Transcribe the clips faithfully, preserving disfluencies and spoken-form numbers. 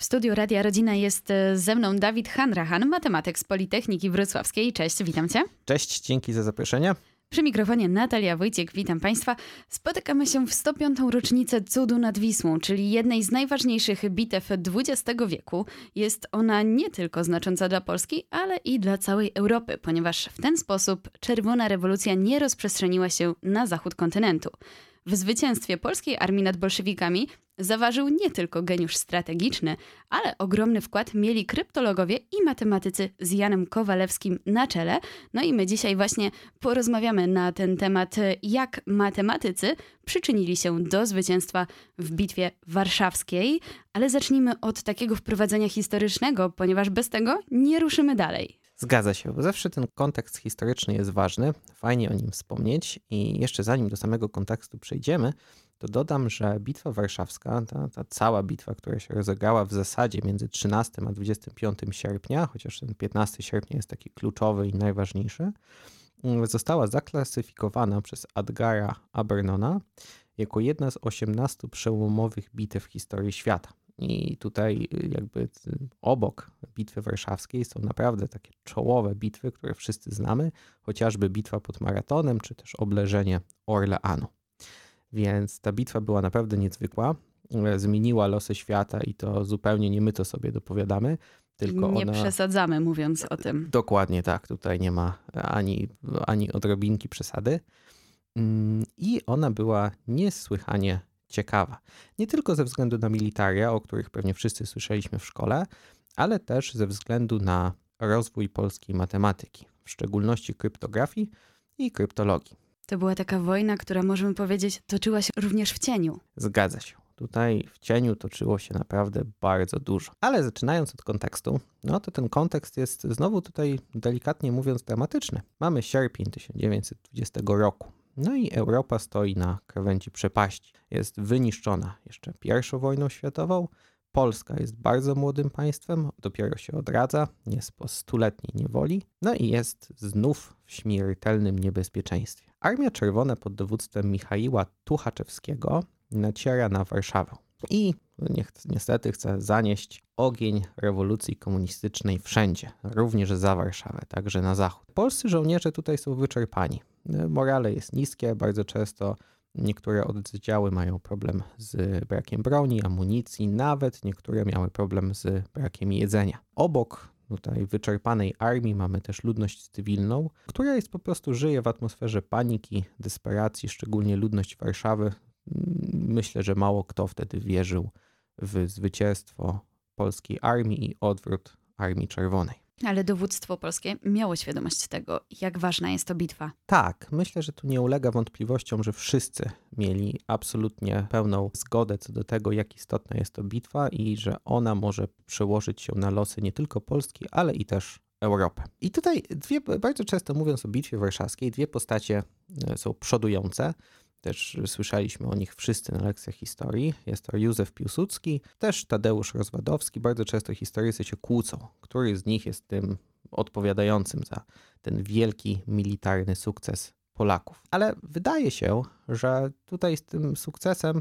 studiu Radia Rodzina jest ze mną Dawid Hanrahan, matematyk z Politechniki Wrocławskiej. Cześć, witam cię. Cześć, dzięki za zaproszenie. Przy mikrofonie Natalia Wójcik, witam Państwa. Spotykamy się w sto piątą rocznicę Cudu nad Wisłą, czyli jednej z najważniejszych bitew dwudziestego wieku. Jest ona nie tylko znacząca dla Polski, ale i dla całej Europy, ponieważ w ten sposób czerwona rewolucja nie rozprzestrzeniła się na zachód kontynentu. W zwycięstwie polskiej armii nad bolszewikami zaważył nie tylko geniusz strategiczny, ale ogromny wkład mieli kryptologowie i matematycy z Janem Kowalewskim na czele. No i my dzisiaj właśnie porozmawiamy na ten temat, jak matematycy przyczynili się do zwycięstwa w Bitwie Warszawskiej. Ale zacznijmy od takiego wprowadzenia historycznego, ponieważ bez tego nie ruszymy dalej. Zgadza się, bo zawsze ten kontekst historyczny jest ważny, fajnie o nim wspomnieć i jeszcze zanim do samego kontekstu przejdziemy, to dodam, że Bitwa Warszawska, ta, ta cała bitwa, która się rozegrała w zasadzie między trzynastym a dwudziestym piątym sierpnia, chociaż ten piętnastego sierpnia jest taki kluczowy i najważniejszy, została zaklasyfikowana przez Edgara Abernona jako jedna z osiemnastu przełomowych bitew w historii świata. I tutaj jakby obok Bitwy Warszawskiej są naprawdę takie czołowe bitwy, które wszyscy znamy, chociażby bitwa pod Maratonem, czy też obleżenie Orleanu. Więc ta bitwa była naprawdę niezwykła, zmieniła losy świata i to zupełnie nie my to sobie dopowiadamy, tylko nie ona... przesadzamy mówiąc o tym. Dokładnie tak, tutaj nie ma ani, ani odrobinki przesady. I ona była niesłychanie ciekawa. Nie tylko ze względu na militaria, o których pewnie wszyscy słyszeliśmy w szkole, ale też ze względu na rozwój polskiej matematyki, w szczególności kryptografii i kryptologii. To była taka wojna, która możemy powiedzieć toczyła się również w cieniu. Zgadza się. Tutaj w cieniu toczyło się naprawdę bardzo dużo. Ale zaczynając od kontekstu, no to ten kontekst jest znowu tutaj delikatnie mówiąc dramatyczny. Mamy sierpień tysiąc dziewięćset dwudziestego roku. No i Europa stoi na krawędzi przepaści. Jest wyniszczona jeszcze pierwszą wojną światową. Polska jest bardzo młodym państwem, dopiero się odradza, jest po stuletniej niewoli. No i jest znów w śmiertelnym niebezpieczeństwie. Armia Czerwona pod dowództwem Michaiła Tuchaczewskiego naciera na Warszawę. I niestety chce zanieść ogień rewolucji komunistycznej wszędzie, również za Warszawę, także na zachód. Polscy żołnierze tutaj są wyczerpani. Morale jest niskie, bardzo często niektóre oddziały mają problem z brakiem broni, amunicji, nawet niektóre miały problem z brakiem jedzenia. Obok tutaj wyczerpanej armii mamy też ludność cywilną, która jest po prostu żyje w atmosferze paniki, desperacji, szczególnie ludność Warszawy. Myślę, że mało kto wtedy wierzył w zwycięstwo polskiej armii i odwrót Armii Czerwonej. Ale dowództwo polskie miało świadomość tego, jak ważna jest to bitwa. Tak, myślę, że tu nie ulega wątpliwościom, że wszyscy mieli absolutnie pełną zgodę co do tego, jak istotna jest to bitwa i że ona może przełożyć się na losy nie tylko Polski, ale i też Europy. I tutaj dwie, bardzo często mówiąc o Bitwie Warszawskiej, dwie postacie są przodujące. Też słyszeliśmy o nich wszyscy na lekcjach historii. Jest to Józef Piłsudski, też Tadeusz Rozwadowski. Bardzo często historycy się kłócą, który z nich jest tym odpowiadającym za ten wielki militarny sukces Polaków. Ale wydaje się, że tutaj z tym sukcesem,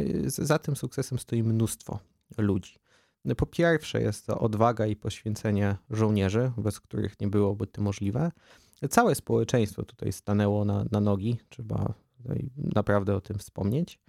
za tym sukcesem stoi mnóstwo ludzi. Po pierwsze jest to odwaga i poświęcenie żołnierzy, bez których nie byłoby to możliwe. Całe społeczeństwo tutaj stanęło na, na nogi, trzeba tutaj naprawdę o tym wspomnieć,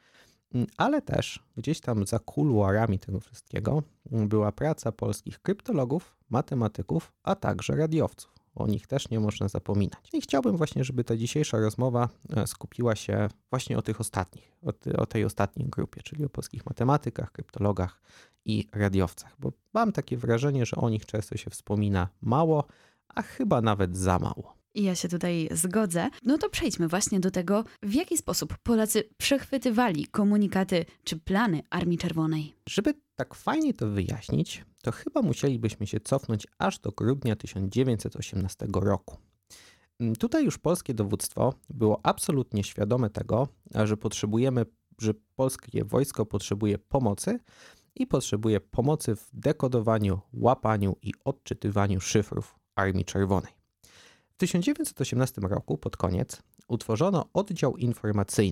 ale też gdzieś tam za kuluarami tego wszystkiego była praca polskich kryptologów, matematyków, a także radiowców. O nich też nie można zapominać. I chciałbym właśnie, żeby ta dzisiejsza rozmowa skupiła się właśnie o tych ostatnich, o, ty, o tej ostatniej grupie, czyli o polskich matematykach, kryptologach i radiowcach, bo mam takie wrażenie, że o nich często się wspomina mało, a chyba nawet za mało. I ja się tutaj zgodzę. No to przejdźmy właśnie do tego, w jaki sposób Polacy przechwytywali komunikaty czy plany Armii Czerwonej. Żeby tak fajnie to wyjaśnić, to chyba musielibyśmy się cofnąć aż do grudnia tysiąc dziewięćset osiemnastego roku. Tutaj już polskie dowództwo było absolutnie świadome tego, że potrzebujemy, że polskie wojsko potrzebuje pomocy i potrzebuje pomocy w dekodowaniu, łapaniu i odczytywaniu szyfrów Armii Czerwonej. W tysiąc dziewięćset osiemnastym roku, pod koniec, utworzono oddział informacyjny.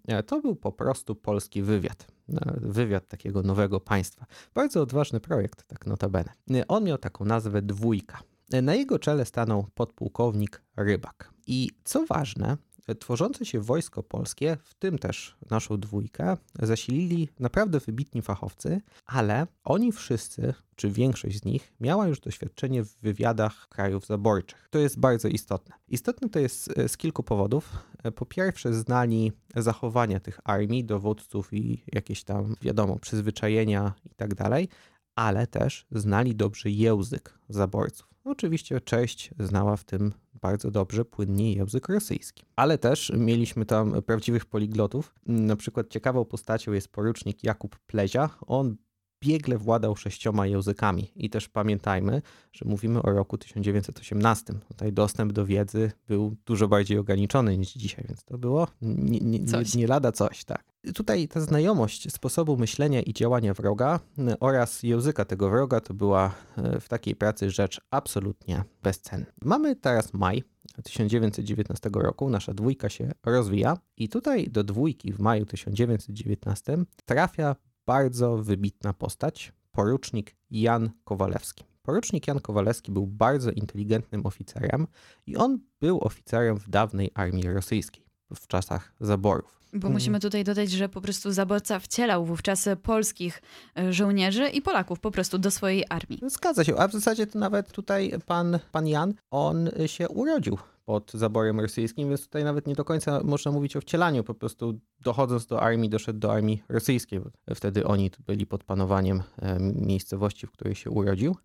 to był po prostu polski wywiad. Wywiad takiego nowego państwa. Bardzo odważny projekt, tak notabene. On miał taką nazwę Dwójka. Na jego czele stanął podpułkownik Rybak. I co ważne, tworzące się wojsko polskie, w tym też naszą dwójkę, zasilili naprawdę wybitni fachowcy, ale oni wszyscy, czy większość z nich, miała już doświadczenie w wywiadach krajów zaborczych. To jest bardzo istotne. Istotne to jest z kilku powodów. Po pierwsze, znali zachowania tych armii, dowódców i jakieś tam, wiadomo, przyzwyczajenia i tak dalej, ale też znali dobrze język zaborców. Oczywiście część znała w tym bardzo dobrze, płynnie język rosyjski. Ale też mieliśmy tam prawdziwych poliglotów. Na przykład ciekawą postacią jest porucznik Jakub Plezia. On biegle władał sześcioma językami. I też pamiętajmy, że mówimy o roku tysiąc dziewięćset osiemnastym. Tutaj dostęp do wiedzy był dużo bardziej ograniczony niż dzisiaj, więc to było nie, nie, nie, nie lada coś, tak. Tutaj ta znajomość sposobu myślenia i działania wroga oraz języka tego wroga to była w takiej pracy rzecz absolutnie bezcenna. Mamy teraz maj tysiąc dziewięćset dziewiętnastego roku, nasza dwójka się rozwija i tutaj do dwójki w maju tysiąc dziewięćset dziewiętnastym trafia bardzo wybitna postać, porucznik Jan Kowalewski. Porucznik Jan Kowalewski był bardzo inteligentnym oficerem i on był oficerem w dawnej armii rosyjskiej w czasach zaborów. Bo musimy tutaj dodać, że po prostu zaborca wcielał wówczas polskich żołnierzy i Polaków po prostu do swojej armii. Zgadza się, a w zasadzie to nawet tutaj pan, pan Jan, on się urodził pod zaborem rosyjskim, więc tutaj nawet nie do końca można mówić o wcielaniu, po prostu dochodząc do armii, doszedł do armii rosyjskiej. Wtedy oni byli pod panowaniem miejscowości, w której się urodził.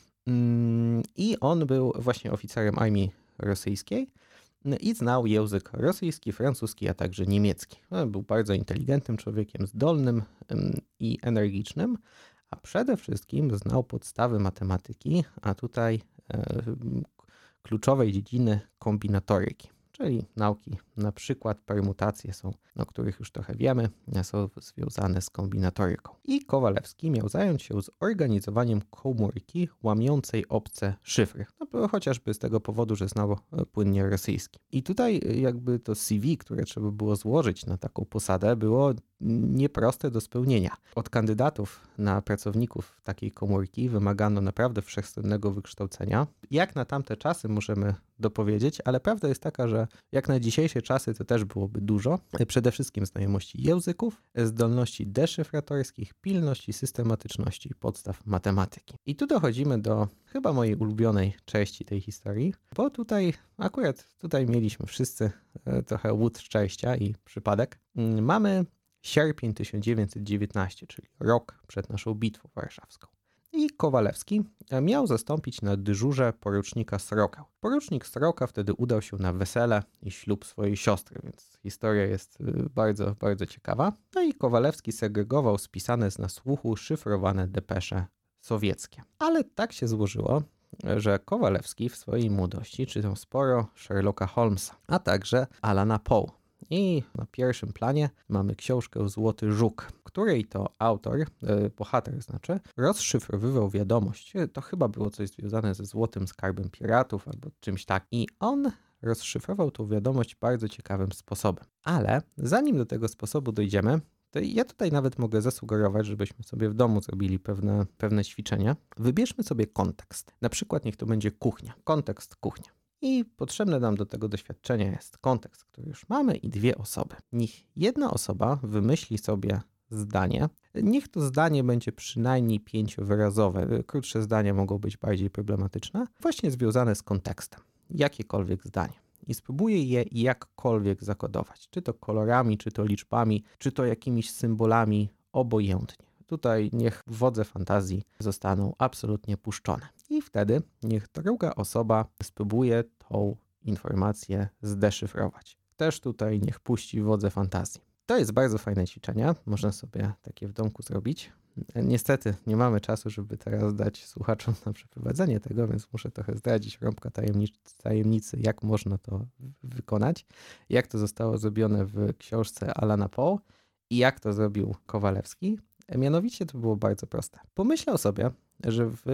I on był właśnie oficerem armii rosyjskiej i znał język rosyjski, francuski, a także niemiecki. Był bardzo inteligentnym człowiekiem, zdolnym i energicznym, a przede wszystkim znał podstawy matematyki, a tutaj kluczowej dziedziny kombinatoryki, czyli nauki, na przykład permutacje są, o których już trochę wiemy, są związane z kombinatoryką. I Kowalewski miał zająć się zorganizowaniem komórki łamiącej obce szyfry. No, chociażby z tego powodu, że znał płynnie rosyjski. I tutaj jakby to C V, które trzeba było złożyć na taką posadę, było nieproste do spełnienia. Od kandydatów na pracowników takiej komórki wymagano naprawdę wszechstronnego wykształcenia. Jak na tamte czasy możemy dopowiedzieć, ale prawda jest taka, że jak na dzisiejsze czasy to też byłoby dużo. Przede wszystkim znajomości języków, zdolności deszyfratorskich, pilności, systematyczności, podstaw matematyki. I tu dochodzimy do chyba mojej ulubionej części tej historii, bo tutaj akurat tutaj mieliśmy wszyscy trochę łód szczęścia i przypadek. Mamy sierpień tysiąc dziewięćset dziewiętnasty, czyli rok przed naszą bitwą warszawską. I Kowalewski miał zastąpić na dyżurze porucznika Srokę. Porucznik Sroka wtedy udał się na wesele i ślub swojej siostry, więc historia jest bardzo, bardzo ciekawa. No i Kowalewski segregował spisane z nasłuchu szyfrowane depesze sowieckie. Ale tak się złożyło, że Kowalewski w swojej młodości czytał sporo Sherlocka Holmesa, a także Alana Poe. I na pierwszym planie mamy książkę Złoty Żuk, której to autor, bohater znaczy, rozszyfrowywał wiadomość. To chyba było coś związane ze złotym skarbem piratów albo czymś tak. I on rozszyfrował tą wiadomość bardzo ciekawym sposobem. Ale zanim do tego sposobu dojdziemy, to ja tutaj nawet mogę zasugerować, żebyśmy sobie w domu zrobili pewne, pewne ćwiczenia. Wybierzmy sobie kontekst. Na przykład niech to będzie kuchnia. Kontekst kuchnia. I potrzebne nam do tego doświadczenia jest kontekst, który już mamy i dwie osoby. Niech jedna osoba wymyśli sobie zdanie. Niech to zdanie będzie przynajmniej pięciowyrazowe. Krótsze zdania mogą być bardziej problematyczne. Właśnie związane z kontekstem. Jakiekolwiek zdanie. I spróbuję je jakkolwiek zakodować. Czy to kolorami, czy to liczbami, czy to jakimiś symbolami, obojętnie. Tutaj niech wodze fantazji zostaną absolutnie puszczone. I wtedy niech druga osoba spróbuje tą informację zdeszyfrować. Też tutaj niech puści wodze fantazji. To jest bardzo fajne ćwiczenie. Można sobie takie w domku zrobić. Niestety nie mamy czasu, żeby teraz dać słuchaczom na przeprowadzenie tego, więc muszę trochę zdradzić rąbka tajemnicy, jak można to wykonać. Jak to zostało zrobione w książce Alana Poe i jak to zrobił Kowalewski. Mianowicie to było bardzo proste. Pomyślał sobie, że w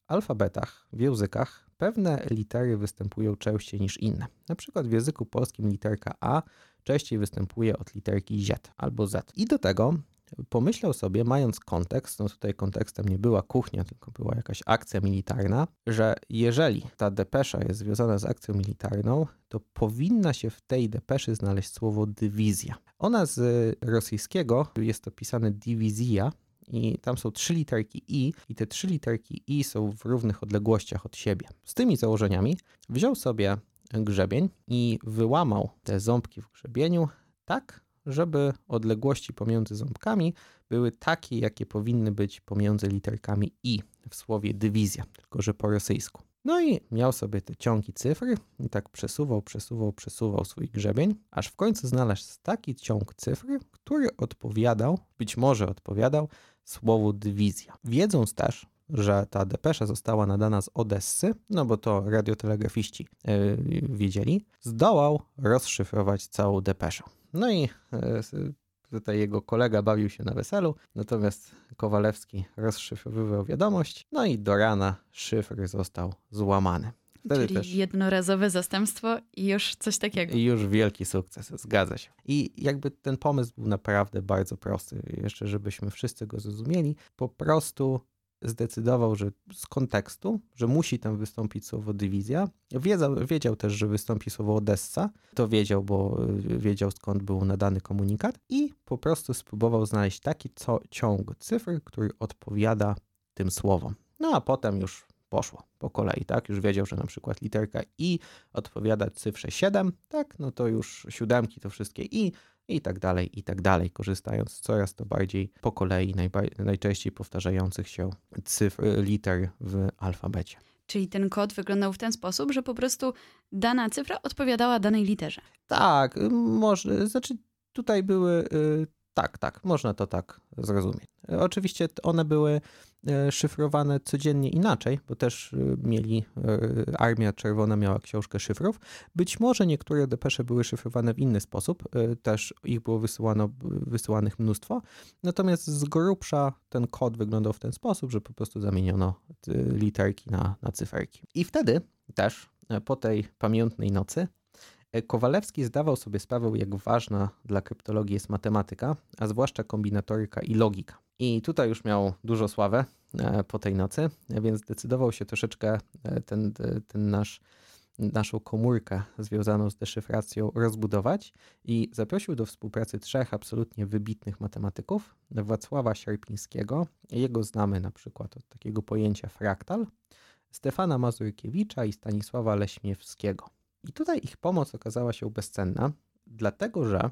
alfabetach, w językach pewne litery występują częściej niż inne. Na przykład w języku polskim literka A częściej występuje od literki Z albo Z. I do tego pomyślał sobie, mając kontekst, no tutaj kontekstem nie była kuchnia, tylko była jakaś akcja militarna, że jeżeli ta depesza jest związana z akcją militarną, to powinna się w tej depeszy znaleźć słowo dywizja. Ona z rosyjskiego jest to pisane dywizja i tam są trzy literki i i te trzy literki i są w równych odległościach od siebie. Z tymi założeniami wziął sobie grzebień i wyłamał te ząbki w grzebieniu tak, żeby odległości pomiędzy ząbkami były takie, jakie powinny być pomiędzy literkami i w słowie dywizja, tylko że po rosyjsku. No i miał sobie te ciągi cyfr i tak przesuwał, przesuwał, przesuwał swój grzebień, aż w końcu znalazł taki ciąg cyfr, który odpowiadał, być może odpowiadał słowu dywizja. Wiedząc też, że ta depesza została nadana z Odessy, no bo to radiotelegrafiści yy, wiedzieli, zdołał rozszyfrować całą depeszę. No i yy, tutaj jego kolega bawił się na weselu, natomiast Kowalewski rozszyfrowywał wiadomość, no i do rana szyfr został złamany. Wtedy Czyli też jednorazowe zastępstwo i już coś takiego. I już wielki sukces, zgadza się. I jakby ten pomysł był naprawdę bardzo prosty. Jeszcze żebyśmy wszyscy go zrozumieli, po prostu zdecydował, że z kontekstu, że musi tam wystąpić słowo dywizja. Wiedział, wiedział też, że wystąpi słowo Odessa. To wiedział, bo wiedział, skąd był nadany komunikat i po prostu spróbował znaleźć taki co, ciąg cyfr, który odpowiada tym słowom. No a potem już poszło po kolei, tak? Już wiedział, że na przykład literka I odpowiada cyfrze siedem, tak? No to już siódemki to wszystkie I i tak dalej, i tak dalej, korzystając z coraz to bardziej po kolei najba- najczęściej powtarzających się cyfr, liter w alfabecie. Czyli ten kod wyglądał w ten sposób, że po prostu dana cyfra odpowiadała danej literze. Tak, może, znaczy tutaj były, tak, tak, można to tak zrozumieć. Oczywiście one były szyfrowane codziennie inaczej, bo też mieli, Armia Czerwona miała książkę szyfrów. Być może niektóre depesze były szyfrowane w inny sposób, też ich było wysyłano, wysyłanych mnóstwo, natomiast z grubsza ten kod wyglądał w ten sposób, że po prostu zamieniono literki na, na cyferki. I wtedy też po tej pamiętnej nocy Kowalewski zdawał sobie sprawę, jak ważna dla kryptologii jest matematyka, a zwłaszcza kombinatoryka i logika. I tutaj już miał dużo sławę po tej nocy, więc zdecydował się troszeczkę ten, ten nasz, naszą komórkę związaną z deszyfracją rozbudować i zaprosił do współpracy trzech absolutnie wybitnych matematyków, Wacława Sierpińskiego, jego znamy na przykład od takiego pojęcia fraktal, Stefana Mazurkiewicza i Stanisława Leśmiewskiego. I tutaj ich pomoc okazała się bezcenna, dlatego że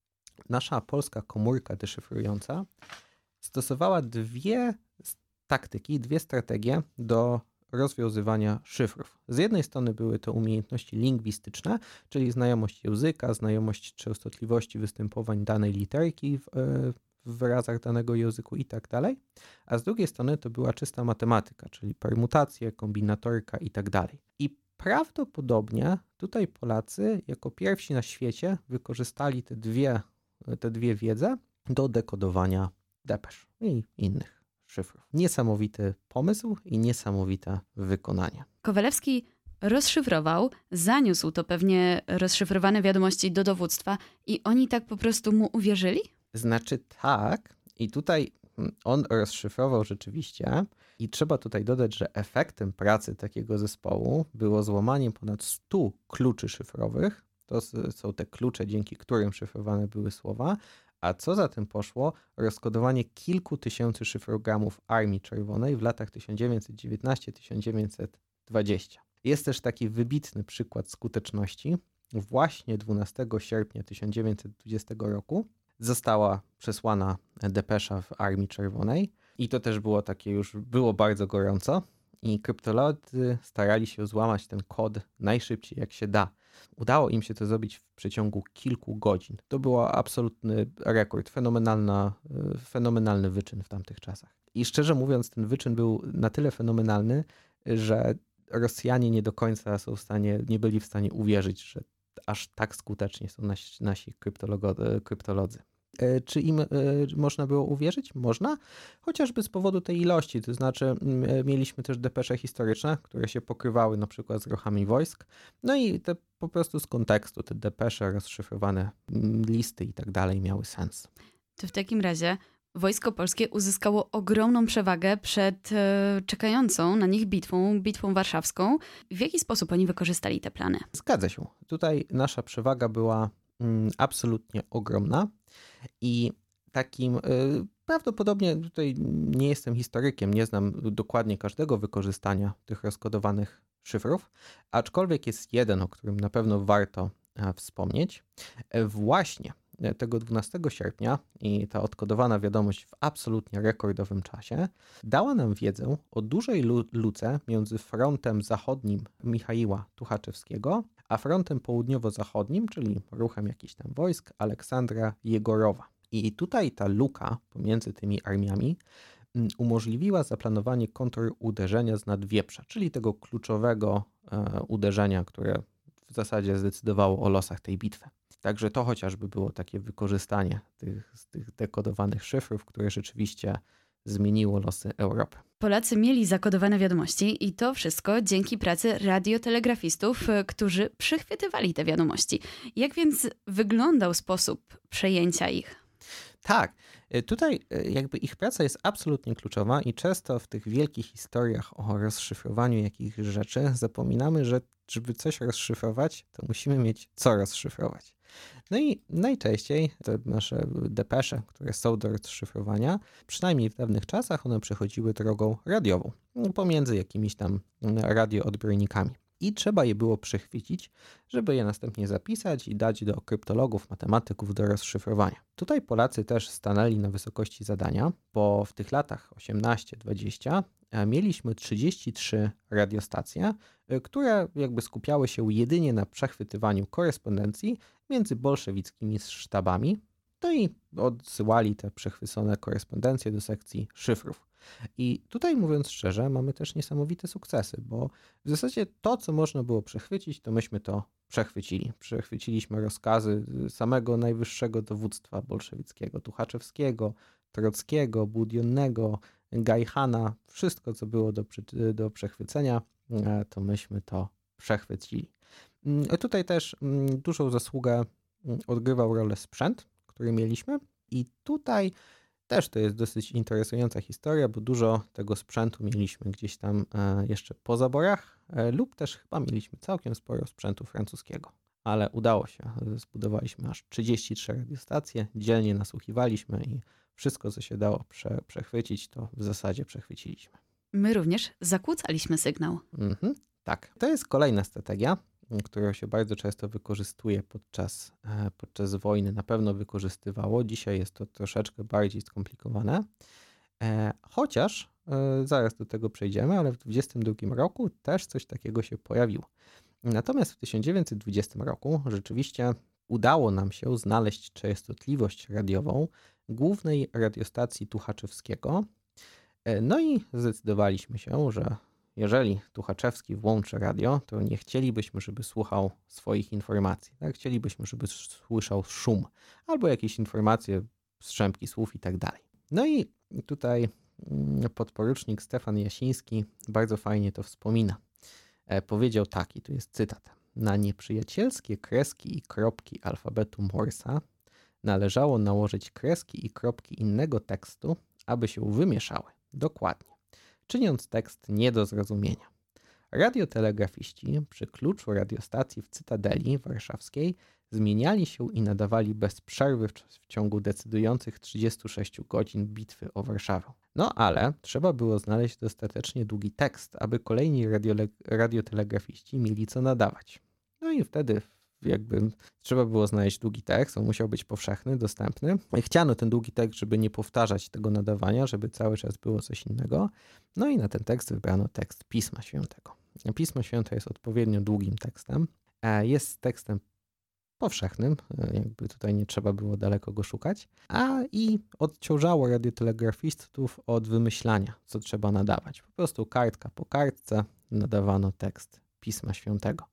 nasza polska komórka deszyfrująca stosowała dwie taktyki, dwie strategie do rozwiązywania szyfrów. Z jednej strony były to umiejętności lingwistyczne, czyli znajomość języka, znajomość częstotliwości występowań danej literki w, w wyrazach danego języku i tak dalej, a z drugiej strony to była czysta matematyka, czyli permutacje, kombinatoryka i tak dalej. I prawdopodobnie tutaj Polacy jako pierwsi na świecie wykorzystali te dwie, te dwie wiedze do dekodowania depesz i innych szyfrów. Niesamowity pomysł i niesamowite wykonanie. Kowalewski rozszyfrował, zaniósł to pewnie rozszyfrowane wiadomości do dowództwa i oni tak po prostu mu uwierzyli? Znaczy tak i tutaj on rozszyfrował rzeczywiście i trzeba tutaj dodać, że efektem pracy takiego zespołu było złamanie ponad stu kluczy szyfrowych. To są te klucze, dzięki którym szyfrowane były słowa, a co za tym poszło, rozkodowanie kilku tysięcy szyfrogramów Armii Czerwonej w latach tysiąc dziewięćset dziewiętnasty do tysiąc dziewięćset dwudziestego. Jest też taki wybitny przykład skuteczności. Właśnie dwunastego sierpnia tysiąc dziewięćset dwudziestego roku została przesłana depesza w Armii Czerwonej i to też było takie już, było bardzo gorąco i kryptolodzy starali się złamać ten kod najszybciej jak się da. Udało im się to zrobić w przeciągu kilku godzin. To był absolutny rekord, fenomenalna, fenomenalny wyczyn w tamtych czasach. I szczerze mówiąc, ten wyczyn był na tyle fenomenalny, że Rosjanie nie do końca są w stanie, nie byli w stanie uwierzyć, że aż tak skutecznie są nasi, nasi kryptolodzy. Czy im można było uwierzyć? Można, chociażby z powodu tej ilości, to znaczy mieliśmy też depesze historyczne, które się pokrywały na przykład z ruchami wojsk, no i te po prostu z kontekstu, te depesze, rozszyfrowane listy i tak dalej miały sens. To w takim razie Wojsko Polskie uzyskało ogromną przewagę przed e, czekającą na nich bitwą, bitwą warszawską. W jaki sposób oni wykorzystali te plany? Zgadza się. Tutaj nasza przewaga była mm, absolutnie ogromna i takim y, prawdopodobnie, tutaj nie jestem historykiem, nie znam dokładnie każdego wykorzystania tych rozkodowanych szyfrów, aczkolwiek jest jeden, o którym na pewno warto e, wspomnieć. E, właśnie tego dwunastego sierpnia i ta odkodowana wiadomość w absolutnie rekordowym czasie dała nam wiedzę o dużej lu- luce między frontem zachodnim Michaiła Tuchaczewskiego, a frontem południowo-zachodnim, czyli ruchem jakichś tam wojsk, Aleksandra Jegorowa. I tutaj ta luka pomiędzy tymi armiami umożliwiła zaplanowanie kontruderzenia z Nadwieprza, czyli tego kluczowego e, uderzenia, które w zasadzie zdecydowało o losach tej bitwy. Także to chociażby było takie wykorzystanie tych, tych dekodowanych szyfrów, które rzeczywiście zmieniło losy Europy. Polacy mieli zakodowane wiadomości i to wszystko dzięki pracy radiotelegrafistów, którzy przychwytywali te wiadomości. Jak więc wyglądał sposób przejęcia ich? Tak, tutaj jakby ich praca jest absolutnie kluczowa i często w tych wielkich historiach o rozszyfrowaniu jakichś rzeczy zapominamy, że żeby coś rozszyfrować, to musimy mieć co rozszyfrować. No i najczęściej te nasze depesze, które są do rozszyfrowania, przynajmniej w dawnych czasach, one przechodziły drogą radiową, pomiędzy jakimiś tam radioodbiornikami. I trzeba je było przechwycić, żeby je następnie zapisać i dać do kryptologów, matematyków do rozszyfrowania. Tutaj Polacy też stanęli na wysokości zadania, bo w tych latach osiemnaście dwadzieścia mieliśmy trzydzieści trzy radiostacje, które jakby skupiały się jedynie na przechwytywaniu korespondencji między bolszewickimi sztabami, no i odsyłali te przechwycone korespondencje do sekcji szyfrów. I tutaj, mówiąc szczerze, mamy też niesamowite sukcesy, bo w zasadzie to, co można było przechwycić, to myśmy to przechwycili. Przechwyciliśmy rozkazy samego najwyższego dowództwa bolszewickiego, Tuchaczewskiego, Trockiego, Budionnego, Gajchana, wszystko, co było do, do przechwycenia, to myśmy to przechwycili. Tutaj też dużą zasługę odgrywał rolę sprzęt, który mieliśmy i tutaj też to jest dosyć interesująca historia, bo dużo tego sprzętu mieliśmy gdzieś tam jeszcze po zaborach lub też chyba mieliśmy całkiem sporo sprzętu francuskiego. Ale udało się, zbudowaliśmy aż trzydzieści trzy radiostacje, dzielnie nasłuchiwaliśmy i wszystko, co się dało prze, przechwycić, to w zasadzie przechwyciliśmy. My również zakłócaliśmy sygnał. Mhm, tak, to jest kolejna strategia, którą się bardzo często wykorzystuje podczas, podczas wojny. Na pewno wykorzystywało. Dzisiaj jest to troszeczkę bardziej skomplikowane. Chociaż, zaraz do tego przejdziemy, ale w dwudziestym drugim roku też coś takiego się pojawiło. Natomiast w tysiąc dziewięćset dwudziestym roku rzeczywiście udało nam się znaleźć częstotliwość radiową głównej radiostacji Tuchaczewskiego. No i zdecydowaliśmy się, że jeżeli Tuchaczewski włączy radio, to nie chcielibyśmy, żeby słuchał swoich informacji. Tak? Chcielibyśmy, żeby słyszał szum albo jakieś informacje, strzępki słów i tak dalej. No i tutaj podporucznik Stefan Jasiński bardzo fajnie to wspomina. Powiedział tak, i tu jest cytat. Na nieprzyjacielskie kreski i kropki alfabetu Morsa należało nałożyć kreski i kropki innego tekstu, aby się wymieszały. Dokładnie. Czyniąc tekst nie do zrozumienia. Radiotelegrafiści przy kluczu radiostacji w Cytadeli Warszawskiej zmieniali się i nadawali bez przerwy w, w ciągu decydujących trzydziestu sześciu godzin bitwy o Warszawę. No ale trzeba było znaleźć dostatecznie długi tekst, aby kolejni radiole- radiotelegrafiści mieli co nadawać. No i wtedy jakby trzeba było znaleźć długi tekst, on musiał być powszechny, dostępny. Chciano ten długi tekst, żeby nie powtarzać tego nadawania, żeby cały czas było coś innego. No i na ten tekst wybrano tekst Pisma Świętego. Pismo Święte jest odpowiednio długim tekstem. Jest tekstem powszechnym, jakby tutaj nie trzeba było daleko go szukać, a i odciążało radiotelegrafistów od wymyślania, co trzeba nadawać. Po prostu kartka po kartce nadawano tekst Pisma Świętego.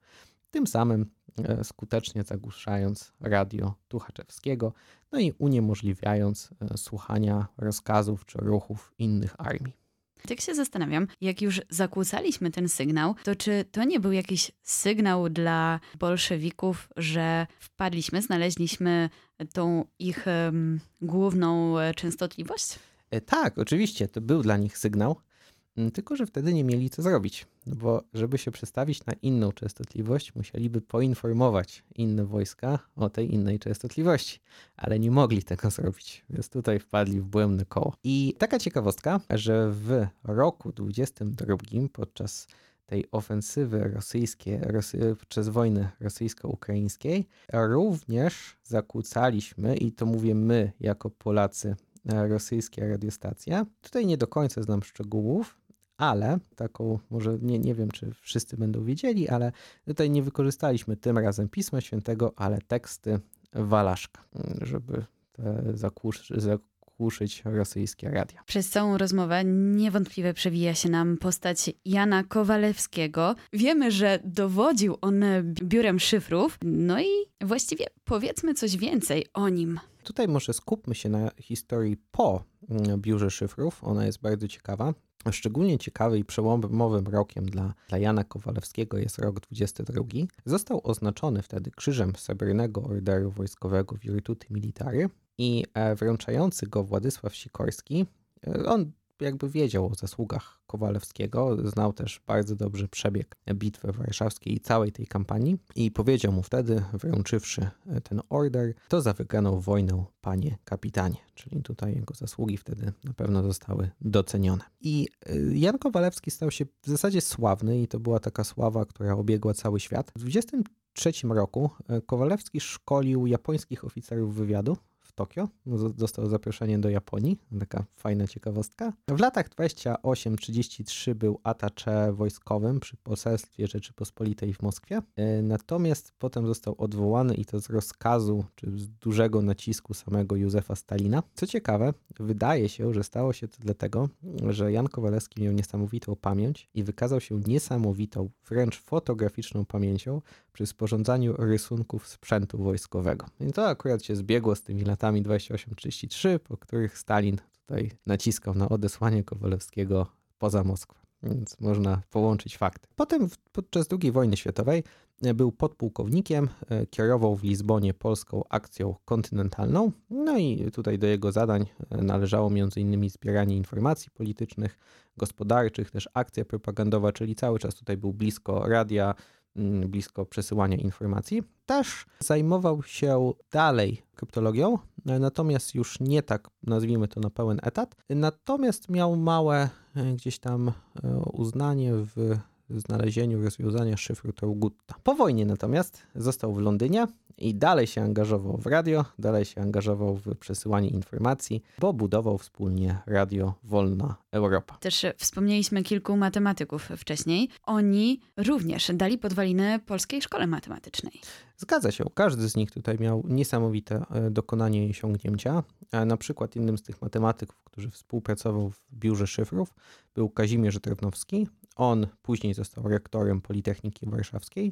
tym samym skutecznie zagłuszając radio Tuchaczewskiego, no i uniemożliwiając słuchania rozkazów czy ruchów innych armii. Tak się zastanawiam, jak już zakłócaliśmy ten sygnał, to czy to nie był jakiś sygnał dla bolszewików, że wpadliśmy, znaleźliśmy tą ich um, główną częstotliwość? Tak, oczywiście, to był dla nich sygnał, tylko że wtedy nie mieli co zrobić, no bo żeby się przestawić na inną częstotliwość, musieliby poinformować inne wojska o tej innej częstotliwości, ale nie mogli tego zrobić, więc tutaj wpadli w błędne koło. I taka ciekawostka, że w roku dwudziestym drugim podczas tej ofensywy rosyjskiej, Rosy, podczas wojny rosyjsko-ukraińskiej również zakłócaliśmy, i to mówię my jako Polacy, rosyjskie radiostacje. Tutaj nie do końca znam szczegółów, ale taką, może nie, nie wiem, czy wszyscy będą wiedzieli, ale tutaj nie wykorzystaliśmy tym razem Pisma Świętego, ale teksty Walaszka, żeby te zakłusz, zakłuszyć rosyjskie radia. Przez całą rozmowę niewątpliwie przewija się nam postać Jana Kowalewskiego. Wiemy, że dowodził on biurem szyfrów, no i właściwie powiedzmy coś więcej o nim. Tutaj może skupmy się na historii po biurze szyfrów. Ona jest bardzo ciekawa. Szczególnie ciekawy i przełomowym rokiem dla, dla Jana Kowalewskiego jest rok dwudziesty drugi. Został oznaczony wtedy krzyżem Srebrnego Orderu Wojskowego Virtuti Militari i wręczający go Władysław Sikorski, on jakby wiedział o zasługach Kowalewskiego, znał też bardzo dobrze przebieg bitwy warszawskiej i całej tej kampanii i powiedział mu wtedy, wręczywszy ten order, to za wygraną wojnę, panie kapitanie. Czyli tutaj jego zasługi wtedy na pewno zostały docenione. I Jan Kowalewski stał się w zasadzie sławny i to była taka sława, która obiegła cały świat. W dwudziestym trzecim roku Kowalewski szkolił japońskich oficerów wywiadu w Tokio. Dostał zaproszenie do Japonii. Taka fajna ciekawostka. W latach dwudziestym ósmym trzydzieści trzy był attaché wojskowym przy Poselstwie Rzeczypospolitej w Moskwie. Natomiast potem został odwołany i to z rozkazu, czy z dużego nacisku samego Józefa Stalina. Co ciekawe, wydaje się, że stało się to dlatego, że Jan Kowalewski miał niesamowitą pamięć i wykazał się niesamowitą, wręcz fotograficzną pamięcią przy sporządzaniu rysunków sprzętu wojskowego. I to akurat się zbiegło z tymi latami dwudziestym ósmym trzydzieści trzy, po których Stalin tutaj naciskał na odesłanie Kowalewskiego poza Moskwę. Więc można połączyć fakty. Potem podczas drugiej wojny światowej był podpułkownikiem, kierował w Lizbonie polską akcją kontynentalną. No i tutaj do jego zadań należało między innymi zbieranie informacji politycznych, gospodarczych, też akcja propagandowa, czyli cały czas tutaj był blisko radia, blisko przesyłania informacji. Też zajmował się dalej kryptologią, natomiast już nie tak, nazwijmy to, na pełen etat. Natomiast miał małe gdzieś tam uznanie w znalezieniu rozwiązania szyfru Tougutta. Po wojnie natomiast został w Londynie i dalej się angażował w radio, dalej się angażował w przesyłanie informacji, bo budował wspólnie Radio Wolna Europa. Też wspomnieliśmy kilku matematyków wcześniej. Oni również dali podwaliny Polskiej Szkole Matematycznej. Zgadza się. Każdy z nich tutaj miał niesamowite dokonanie i osiągnięcia. Na przykład jednym z tych matematyków, który współpracował w biurze szyfrów, był Kazimierz Drewnowski. On później został rektorem Politechniki Warszawskiej.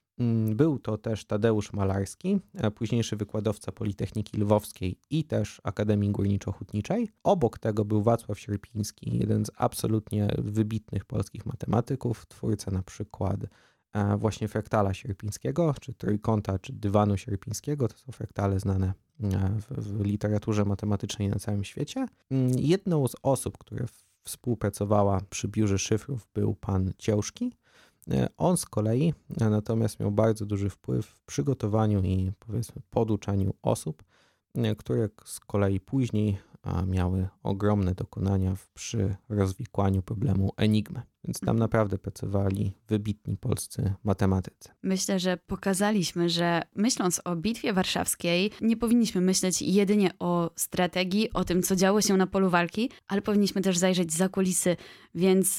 Był to też Tadeusz Malarski, późniejszy wykładowca Politechniki Lwowskiej i też Akademii Górniczo-Hutniczej. Obok tego był Wacław Sierpiński, jeden z absolutnie wybitnych polskich matematyków, twórca na przykład właśnie fraktala sierpińskiego, czy trójkąta, czy dywanu sierpińskiego. To są fraktale znane w, w literaturze matematycznej na całym świecie. Jedną z osób, która współpracowała przy biurze szyfrów, był pan Ciężki. On z kolei natomiast miał bardzo duży wpływ w przygotowaniu i powiedzmy poduczaniu osób, które z kolei później miały ogromne dokonania przy rozwikłaniu problemu Enigmy. Więc tam naprawdę pracowali wybitni polscy matematycy. Myślę, że pokazaliśmy, że myśląc o Bitwie Warszawskiej, nie powinniśmy myśleć jedynie o strategii, o tym, co działo się na polu walki, ale powinniśmy też zajrzeć za kulisy, więc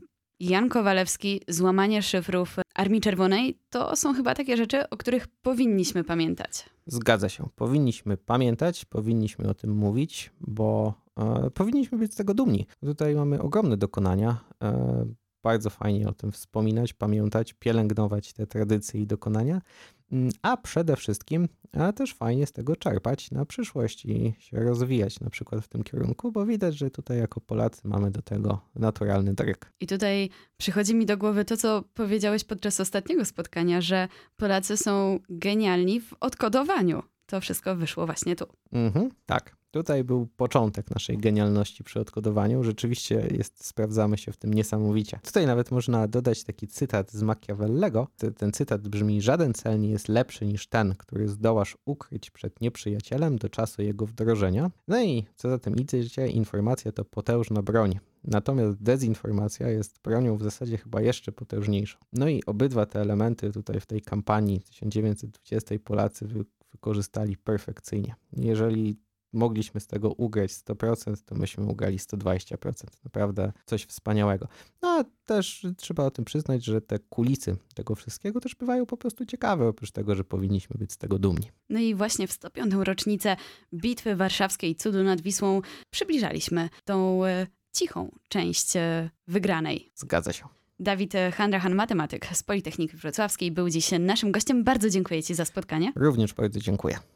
Jan Kowalewski, złamanie szyfrów Armii Czerwonej, to są chyba takie rzeczy, o których powinniśmy pamiętać. Zgadza się. Powinniśmy pamiętać, powinniśmy o tym mówić, bo e, powinniśmy być z tego dumni. Tutaj mamy ogromne dokonania. E, bardzo fajnie o tym wspominać, pamiętać, pielęgnować te tradycje i dokonania, a przede wszystkim a też fajnie z tego czerpać na przyszłość i się rozwijać na przykład w tym kierunku, bo widać, że tutaj jako Polacy mamy do tego naturalny dryg. I tutaj przychodzi mi do głowy to, co powiedziałeś podczas ostatniego spotkania, że Polacy są genialni w odkodowaniu. To wszystko wyszło właśnie tu. Mhm, tak. Tutaj był początek naszej genialności przy odkodowaniu. Rzeczywiście jest, sprawdzamy się w tym niesamowicie. Tutaj nawet można dodać taki cytat z Machiavellego. Ten cytat brzmi: żaden cel nie jest lepszy niż ten, który zdołasz ukryć przed nieprzyjacielem do czasu jego wdrożenia. No i co za tym idzie, informacja to potężna broń. Natomiast dezinformacja jest bronią w zasadzie chyba jeszcze potężniejszą. No i obydwa te elementy tutaj w tej kampanii tysiąc dziewięćset dwudziestej Polacy wy- wykorzystali perfekcyjnie. Jeżeli mogliśmy z tego ugrać sto procent, to myśmy ugrali sto dwadzieścia procent. Naprawdę coś wspaniałego. No a też trzeba o tym przyznać, że te kulisy tego wszystkiego też bywają po prostu ciekawe, oprócz tego, że powinniśmy być z tego dumni. No i właśnie w sto piątą rocznicę Bitwy Warszawskiej, Cudu nad Wisłą przybliżaliśmy tą e, cichą część e, wygranej. Zgadza się. Dawid Handrahan, matematyk z Politechniki Wrocławskiej, był dziś naszym gościem. Bardzo dziękuję Ci za spotkanie. Również bardzo dziękuję.